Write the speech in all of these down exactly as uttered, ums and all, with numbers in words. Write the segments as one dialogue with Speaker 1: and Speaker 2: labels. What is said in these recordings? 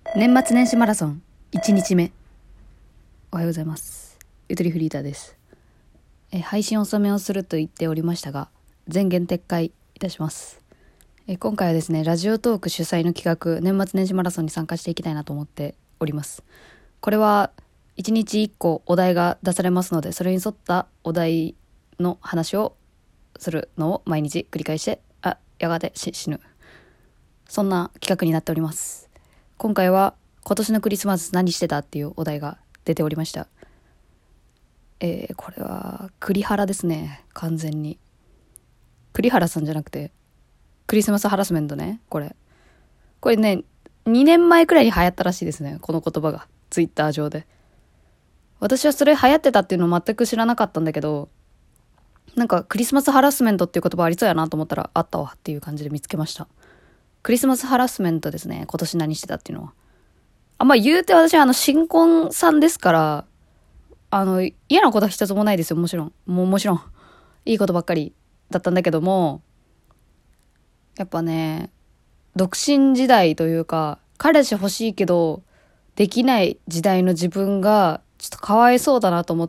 Speaker 1: 年末年始マラソンいちにちめ、おはようございます。ゆとりフリーターです。え配信遅めをすると言っておりましたが、前言撤回いたします。え今回はですね、ラジオトーク主催の企画年末年始マラソンに参加していきたいなと思っております。これはいちにちいっこお題が出されますので、それに沿ったお題の話をするのを毎日繰り返して、あやがてし死ぬ、そんな企画になっております。今回は今年のクリスマス何してたっていうお題が出ておりました。えー、これは栗原ですね。完全に栗原さんじゃなくてクリスマスハラスメントね。これこれね、にねんまえくらいに流行ったらしいですね、この言葉がツイッター上で。私はそれ流行ってたっていうのを全く知らなかったんだけど、なんかクリスマスハラスメントっていう言葉ありそうやなと思ったらあったわっていう感じで見つけました。クリスマスハラスメントですね。今年何してたっていうのは。あんま言うて私はあの新婚さんですから、あの嫌なことは一つもないですよ。もちろん。もうもちろん。いいことばっかりだったんだけども、やっぱね、独身時代というか、彼氏欲しいけど、できない時代の自分がちょっとかわいそうだなと思って、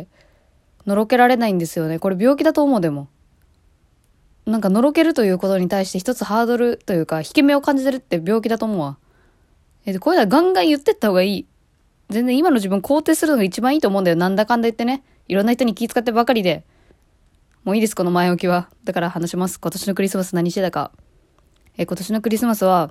Speaker 1: のろけられないんですよね。これ病気だと思う。でも。なんかのろけるということに対して一つハードルというか引け目を感じてるって病気だと思うわ。えでこういうのはガンガン言ってった方がいい。全然今の自分肯定するのが一番いいと思うんだよ。なんだかんだ言ってね、いろんな人に気遣ってばかりで。もういいです、この前置きは。だから話します。今年のクリスマス何してたか。え今年のクリスマスは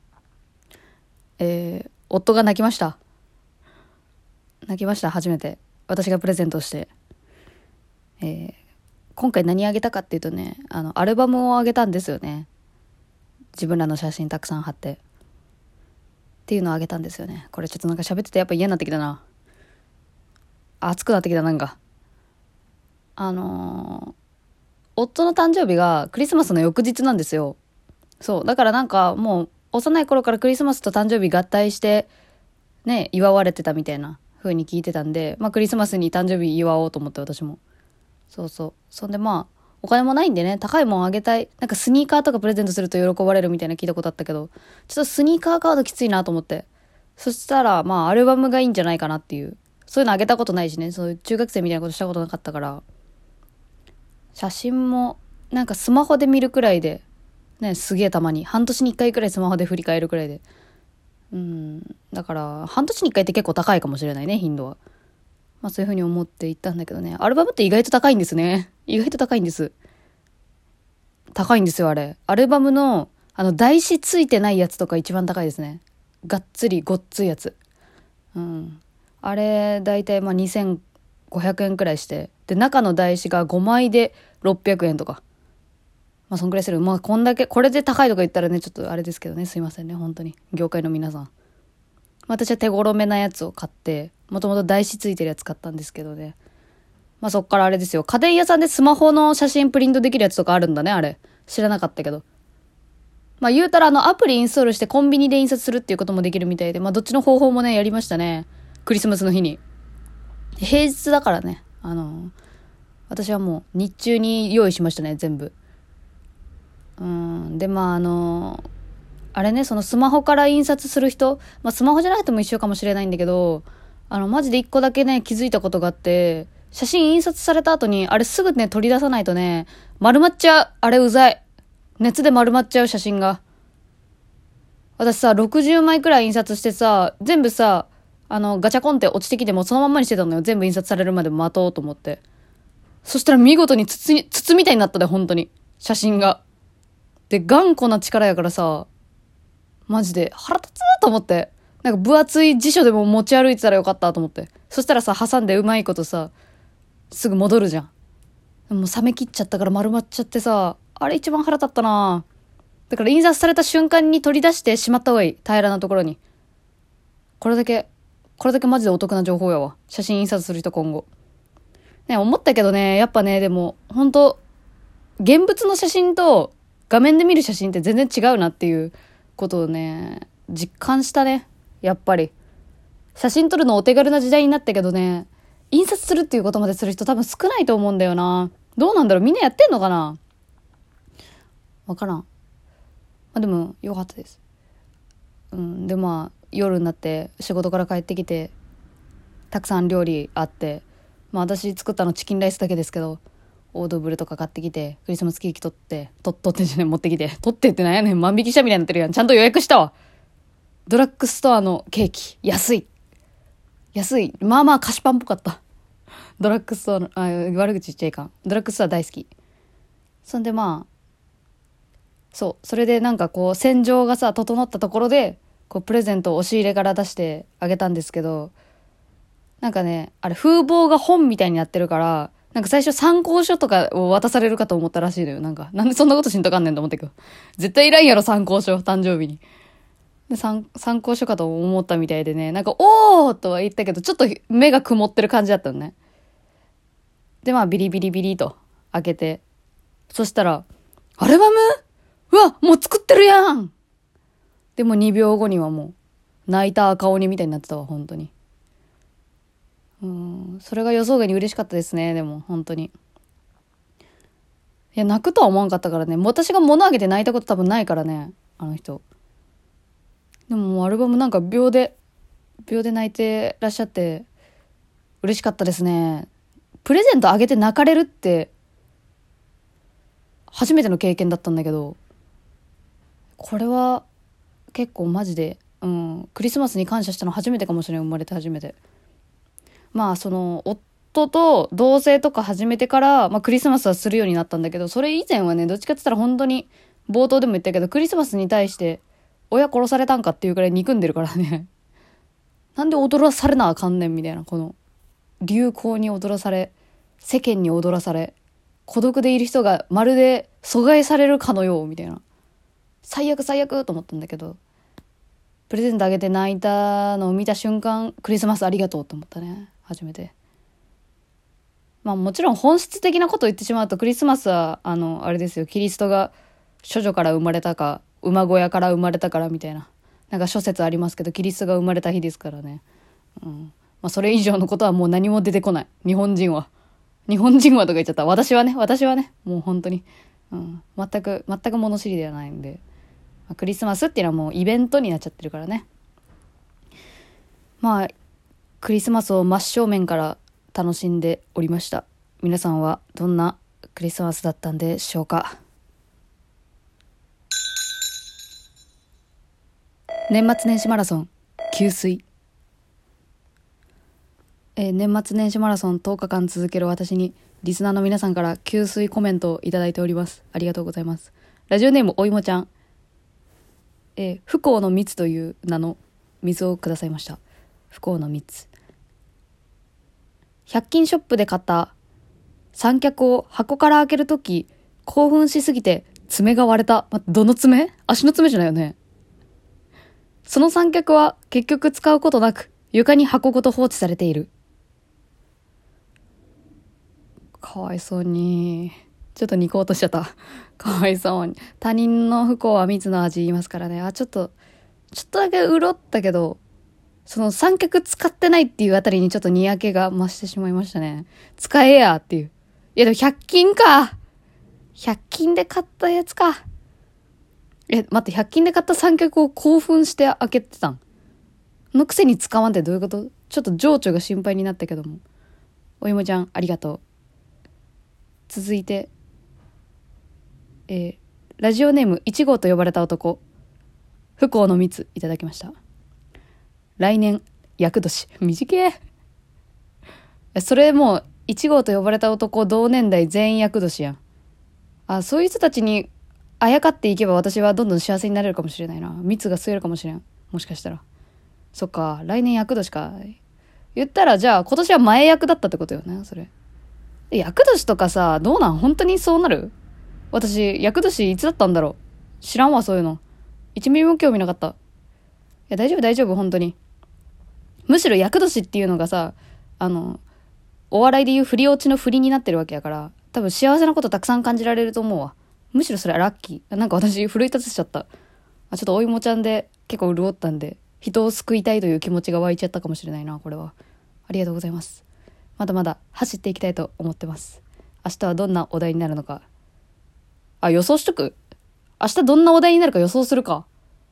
Speaker 1: えー、夫が泣きました。泣きました。初めて私がプレゼントして、えー今回何あげたかっていうとね、あのアルバムをあげたんですよね。自分らの写真たくさん貼ってっていうのをあげたんですよね。これちょっとなんか喋っててやっぱ嫌になってきたな。熱くなってきた。なんかあのー、夫の誕生日がクリスマスの翌日なんですよ。そうだからなんかもう幼い頃からクリスマスと誕生日合体してね祝われてたみたいな風に聞いてたんで、まあクリスマスに誕生日祝おうと思って私も。そうそう。そんでまあ、お金もないんでね、高いもんあげたい。なんかスニーカーとかプレゼントすると喜ばれるみたいな聞いたことあったけど、ちょっとスニーカーカードきついなと思って。そしたら、まあ、アルバムがいいんじゃないかなっていう。そういうのあげたことないしね、そういう中学生みたいなことしたことなかったから。写真も、なんかスマホで見るくらいで、ね、すげえたまに。半年に一回くらいスマホで振り返るくらいで。うん。だから、半年に一回って結構高いかもしれないね、頻度は。まあそういう風に思って行ったんだけどね。アルバムって意外と高いんですね。意外と高いんです。高いんですよ、あれ。アルバムの、あの、台紙ついてないやつとか一番高いですね。がっつりごっついやつ。うん。あれ、だいたいまあにせんごひゃくえんくらいして。で、中の台紙がごまいでろっぴゃくえんとか。まあそんくらいする。まあこんだけ、これで高いとか言ったらね、ちょっとあれですけどね。すいませんね、本当に。業界の皆さん。私は手頃めなやつを買って、もともと台紙ついてるやつ買ったんですけどね。まあそっからあれですよ。家電屋さんでスマホの写真プリントできるやつとかあるんだね、あれ。知らなかったけど。まあ言うたらあのアプリインストールしてコンビニで印刷するっていうこともできるみたいで、まあどっちの方法もね、やりましたね。クリスマスの日に。平日だからね。あの、私はもう日中に用意しましたね、全部。うん。で、まああの、あれね、そのスマホから印刷する人、まあスマホじゃなくても一緒かもしれないんだけど、あの、マジで一個だけね、気づいたことがあって、写真印刷された後に、あれすぐね、取り出さないとね、丸まっちゃう。あれうざい。熱で丸まっちゃう写真が。私さ、ろくじゅうまいくらい印刷してさ、全部さ、あの、ガチャコンって落ちてきてもそのまんまにしてたのよ。全部印刷されるまで待とうと思って。そしたら見事に筒に、筒みたいになったで、本当に。写真が。で、頑固な力やからさ、マジで腹立つと思って。なんか分厚い辞書でも持ち歩いてたらよかったと思って。そしたらさ、挟んでうまいことさ、すぐ戻るじゃん。もう冷め切っちゃったから丸まっちゃってさ、あれ一番腹立ったな。だから印刷された瞬間に取り出してしまった方がいい。平らなところに。これだけ、これだけマジでお得な情報やわ。写真印刷する人今後。ね、思ったけどね、やっぱね、でも、本当現物の写真と画面で見る写真って全然違うなっていうことをね、実感したね。やっぱり。写真撮るのお手軽な時代になったけどね、印刷するっていうことまでする人多分少ないと思うんだよな。どうなんだろう、みんなやってんのかな。わからん。まあでも、よかったです。うん、でまあ、 夜になって仕事から帰ってきて、たくさん料理あって、まあ私作ったのチキンライスだけですけど、オードブルとか買ってきて、クリスマスケーキ取って、と取ってんじゃね持ってきて、取ってってなんやねん、万引きしたみたいになってるやん。ちゃんと予約したわ。ドラッグストアのケーキ、安い。安い。まあまあ菓子パンっぽかった。ドラッグストアの、あ、悪口言っちゃいかん。ドラッグストア大好き。そんでまあ、そう、それでなんかこう、戦場がさ、整ったところで、こう、プレゼントを押し入れから出してあげたんですけど、なんかね、あれ風貌が本みたいになってるから、なんか最初参考書とかを渡されるかと思ったらしいのよ。なんか、なんでそんなことしんとかんねんと思ってく。絶対いらんやろ、参考書、誕生日に。で、参、参考書かと思ったみたいでね、なんか、おーとは言ったけど、ちょっと目が曇ってる感じだったのね。で、まあ、ビリビリビリと開けて、そしたら、アルバム？うわ、もう作ってるやん！でもにびょうごにはもう、泣いた顔にみたいになってたわ、本当に。うん、それが予想外に嬉しかったですね、でも、本当に。いや、泣くとは思わんかったからね。私が物あげて泣いたこと多分ないからね、あの人。でももうアルバムなんか秒で、秒で泣いてらっしゃって、嬉しかったですね。プレゼントあげて泣かれるって、初めての経験だったんだけど、これは結構マジで、うん、クリスマスに感謝したの初めてかもしれん、生まれて初めて。まあその夫と同棲とか始めてから、まあ、クリスマスはするようになったんだけど、それ以前はね、どっちかって言ったら本当に冒頭でも言ったけど、クリスマスに対して親殺されたんかっていうくらい憎んでるからね。なんで踊らされなあかんねんみたいな、この流行に踊らされ、世間に踊らされ、孤独でいる人がまるで阻害されるかのようみたいな、最悪最悪と思ったんだけど、プレゼントあげて泣いたのを見た瞬間、クリスマスありがとうと思ったね、初めて。まあもちろん本質的なことを言ってしまうと、クリスマスはあのあれですよ、キリストが処女から生まれたか馬小屋から生まれたからみたいな、なんか諸説ありますけど、キリストが生まれた日ですからね。うん、まあそれ以上のことはもう何も出てこない、日本人は。日本人はとか言っちゃった。私はね、私はね、もう本当に、うん、全く全く物知りではないんで、まあ、クリスマスっていうのはもうイベントになっちゃってるからね。まあクリスマスを真正面から楽しんでおりました。皆さんはどんなクリスマスだったんでしょうか。年末年始マラソン給水、えー、年末年始マラソンとおかかん続ける私にリスナーの皆さんから給水コメントをいただいております。ありがとうございます。ラジオネームおいもちゃん、えー、不幸の蜜という名の水をくださいました。不幸の蜜、ひゃく均ショップで買った三脚を箱から開けるとき興奮しすぎて爪が割れた。ま、どの爪？足の爪じゃないよね。その三脚は結局使うことなく床に箱ごと放置されている。かわいそうに。ちょっとニコーとしちゃった。かわいそうに。他人の不幸は蜜の味言いますからね。あ、ちょっと、ちょっとだけ潤ったけど、その三脚使ってないっていうあたりにちょっとにやけが増してしまいましたね。使えやっていう。いやでもひゃく均か。ひゃく均で買ったやつか。え、待って、ひゃく均で買った三脚を興奮して開けてたんのくせに使わんってどういうこと？ちょっと情緒が心配になったけども。おいもちゃん、ありがとう。続いて、えー、ラジオネームいち号と呼ばれた男、不幸の蜜いただきました。来年厄年、短え。それもういち号と呼ばれた男同年代全員厄年やん。あ、そういう人たちにあやかっていけば私はどんどん幸せになれるかもしれないな。蜜が吸えるかもしれん、もしかしたら。そっか、来年厄年か。言ったらじゃあ今年は前役だったってことよね、それ。厄年とかさ、どうなん？本当にそうなる？私厄年いつだったんだろう。知らんわ、そういうの。一ミリも興味なかった。いや大丈夫大丈夫、本当に。むしろ厄年っていうのがさ、あのお笑いでいう振り落ちの振りになってるわけやから、多分幸せなことたくさん感じられると思うわ。むしろそれはラッキー。なんか私奮い立たせちゃった。あ、ちょっとおいもちゃんで結構潤ったんで、人を救いたいという気持ちが湧いちゃったかもしれないな、これは。ありがとうございます。まだまだ走っていきたいと思ってます。明日はどんなお題になるのか。あ、予想しとく？明日どんなお題になるか予想するか。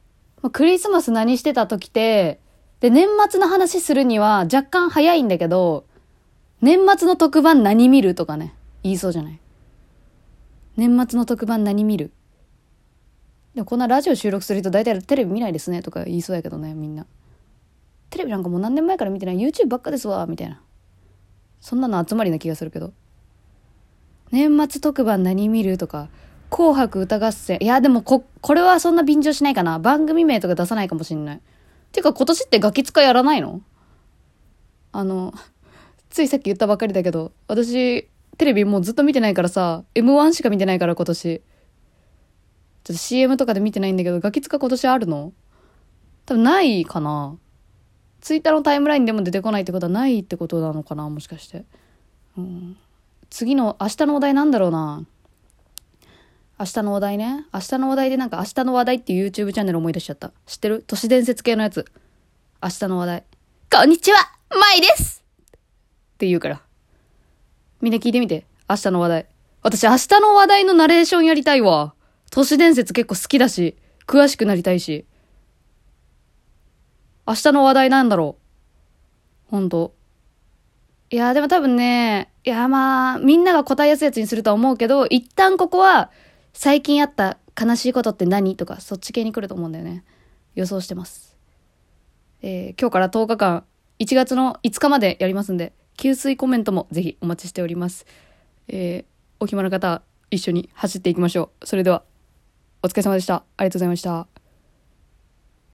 Speaker 1: クリスマス何してた時って、で、年末の話するには若干早いんだけど、年末の特番何見るとかね、言いそうじゃない。年末の特番何見る。でもこんなラジオ収録する人大体テレビ見ないですねとか言いそうやけどね、みんな。テレビなんかもう何年前から見てない YouTube ばっかですわ、みたいな。そんなの集まりな気がするけど。年末特番何見るとか、紅白歌合戦。いや、でもこ、これはそんな便乗しないかな。番組名とか出さないかもしんない。てか今年ってガキ使やらないの？あの、ついさっき言ったばっかりだけど、私、テレビもうずっと見てないからさ、エムワン しか見てないから今年。ちょっと シーエム とかで見てないんだけど、ガキ使今年あるの？多分ないかな。ツイッターのタイムラインでも出てこないってことはないってことなのかな、もしかして。うん、次の、明日のお題なんだろうな。明日のお題ね。明日のお題でなんか明日の話題っていう YouTube チャンネル思い出しちゃった。知ってる？都市伝説系のやつ。明日の話題。こんにちは、まいですって言うから。みんな聞いてみて。明日の話題。私明日の話題のナレーションやりたいわ。都市伝説結構好きだし、詳しくなりたいし。明日の話題なんだろう。ほんと。いや、でも多分ね、いや、まあ、みんなが答えやすいやつにするとは思うけど、一旦ここは、最近あった悲しいことって何とか、そっち系に来ると思うんだよね。予想してます。えー、今日からとおかかん、いちがつのいつかまでやりますんで、給水コメントもぜひお待ちしております。えー、お暇な方、一緒に走っていきましょう。それでは、お疲れ様でした。ありがとうございました。